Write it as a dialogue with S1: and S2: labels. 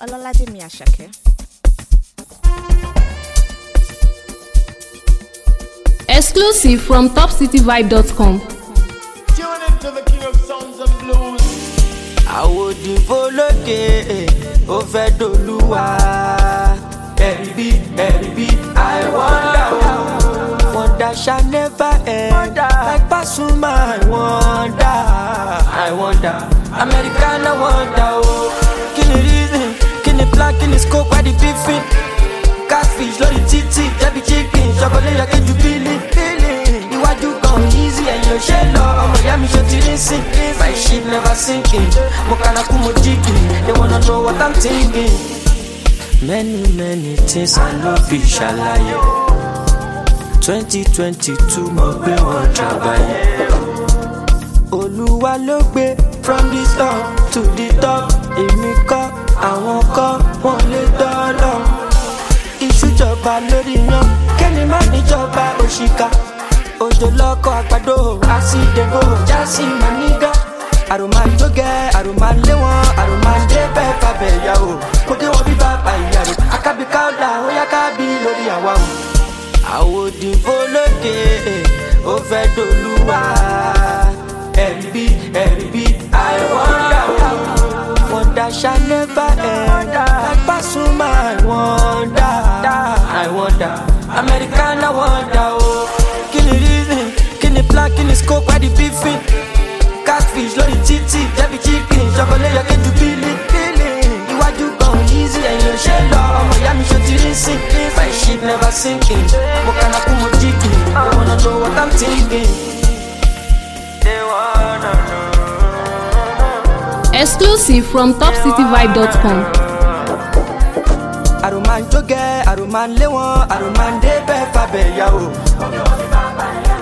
S1: Ọlọ́ládémi Àṣàkẹ́.
S2: Exclusive from topcityvibe.com.
S3: Tune into the king of sounds and blues.
S4: Àwòdìbò lókè ó fẹ́ dolúwa. Ẹ̀rí I wonder shall never end. Like Pasuma I wonder Americana wonder oh. Kini reason, kini plan, kini scope, why the beefing? Catfish, lórí títì, jẹ́bi chicken, chocolate yẹ kéjú bílí. Iwájú kan easy, ẹ̀yìn ò ṣe lọ, ọmọ ìyá mi ṣe ti rí sí. My ship never sinking, mo kànákú mo jigging. They wanna know what I'm thinking. Many things I no fit ṣàlàyé. 2022 mo gbé wọn jàbáyé. Olúwa ló gbé from the top to the top. Èmi kọ́, àwọn kọ́, wọ́n lè dọ́lọ́. Ìṣújọba lórí yan, kẹ́ni má níjọba òṣìkà. Òjò lọ́kọ̀ àgbàdo, àsìdègò, jásí mànígà. Àròmàjògẹ́, àròmàléwọ̀n, àròmàdébẹ̀ fàbẹ̀ ìyàwó. Kò dé wọn bí bàbá ìyàrá. Akábíká ọ̀la, ó yá kábí lórí àwa o. Àwòdìbò lókè, ó fẹ́ dolúwa. Ẹ̀rí I wonder shall never end. Like Pasuma I wonder Americana wonder oh. Kini reason, kini plan, kini scope, why the beefing? Catfish, lórí títì, jẹ́bi chicken, chocolate yẹ kéjú bílí. Iwájú kan easy, ẹ̀yìn ò ṣe lọ, ọmọ ìyá mi ṣe ti rí sí. My ship never sinking, mo kànákú mo jigging. They wanna know what I'm thinking. They wanna know.
S2: Exclusive from topcityvibe.com.
S4: Àròmàjògẹ́, àròmàléwọ̀n, àròmàdébẹ̀ fàbẹ̀ ìyàwó.